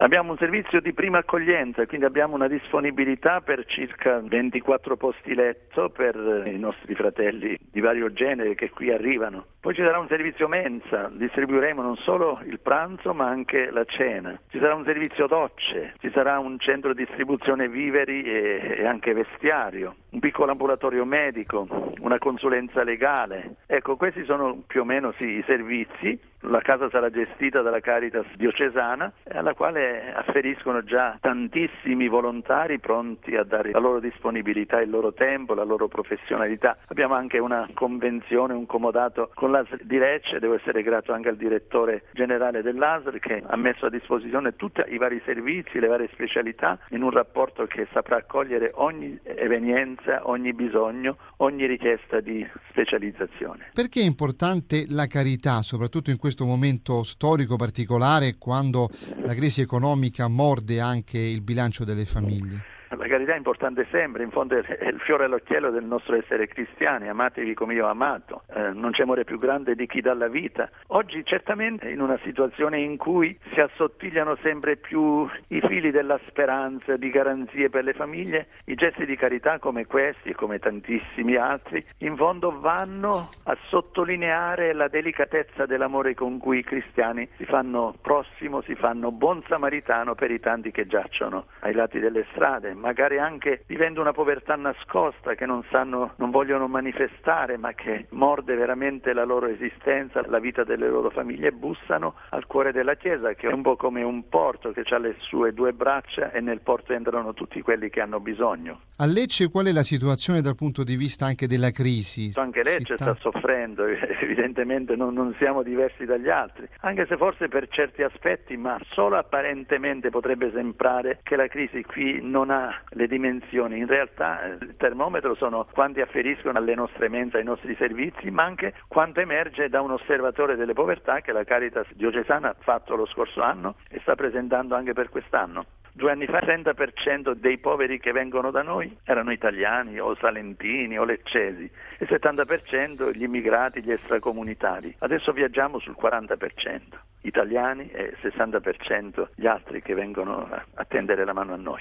Abbiamo un servizio di prima accoglienza, quindi abbiamo una disponibilità per circa 24 posti letto per i nostri fratelli di vario genere che qui arrivano. Poi ci sarà un servizio mensa, distribuiremo non solo il pranzo ma anche la cena. Ci sarà un servizio docce, ci sarà un centro di distribuzione viveri e anche vestiario, un piccolo ambulatorio medico, una consulenza legale. Ecco, questi sono più o meno i servizi. La casa sarà gestita dalla Caritas diocesana, alla quale afferiscono già tantissimi volontari pronti a dare la loro disponibilità, il loro tempo, la loro professionalità. Abbiamo anche una convenzione, un comodato con l'ASL di Lecce. Devo essere grato anche al direttore generale dell'ASL che ha messo a disposizione tutti i vari servizi, le varie specialità in un rapporto che saprà accogliere ogni evenienza, ogni bisogno, ogni richiesta di specializzazione. Perché è importante la carità, soprattutto in questo momento storico particolare, quando la crisi economica morde anche il bilancio delle famiglie? La carità è importante sempre, in fondo è il fiore all'occhiello del nostro essere cristiani, amatevi come io ho amato, non c'è amore più grande di chi dà la vita. Oggi certamente in una situazione in cui si assottigliano sempre più i fili della speranza, di garanzie per le famiglie, i gesti di carità come questi e come tantissimi altri, in fondo vanno a sottolineare la delicatezza dell'amore con cui i cristiani si fanno prossimo, si fanno buon samaritano per i tanti che giacciono ai lati delle strade, magari anche vivendo una povertà nascosta che non vogliono manifestare, ma che morde veramente la loro esistenza, la vita delle loro famiglie, bussano al cuore della Chiesa, che è un po' come un porto che ha le sue due braccia e nel porto entrano tutti quelli che hanno bisogno. A Lecce qual è la situazione dal punto di vista anche della crisi? Anche Lecce sta soffrendo, evidentemente non siamo diversi dagli altri, anche se forse per certi aspetti, ma solo apparentemente potrebbe sembrare che la crisi qui non ha le dimensioni. In realtà il termometro sono quanti afferiscono alle nostre mense, ai nostri servizi, ma anche quanto emerge da un osservatore delle povertà che la Caritas diocesana ha fatto lo scorso anno e sta presentando anche per quest'anno. 2 anni fa il 30% dei poveri che vengono da noi erano italiani o salentini o leccesi e il 70% gli immigrati, gli extracomunitari. Adesso viaggiamo sul 40%, italiani e 60% gli altri che vengono a tendere la mano a noi.